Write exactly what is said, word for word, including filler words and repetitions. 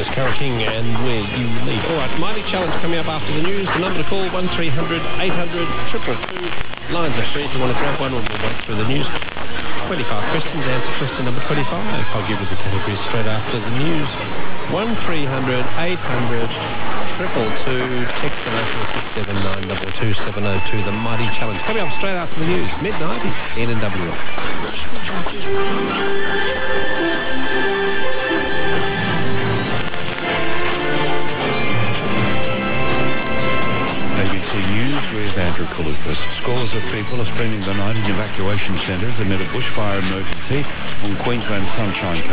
There's Carol King and Where You Lead. All right, Mighty Challenge coming up after the news. The number to call, one three hundred eight hundred two two two. Lines are free if you want to grab one, or we'll wait through the news. twenty-five questions, answer question number twenty-five. I'll give you the categories straight after the news. one three hundred eight hundred two two two. Text the national six seven nine two two seven oh two. The Mighty Challenge coming up straight after the news. mid nineties, N N W. A B C News with Andrew Kalukas. Scores of people are spending the night in evacuation centres amid a bushfire emergency on Queensland's Sunshine Coast.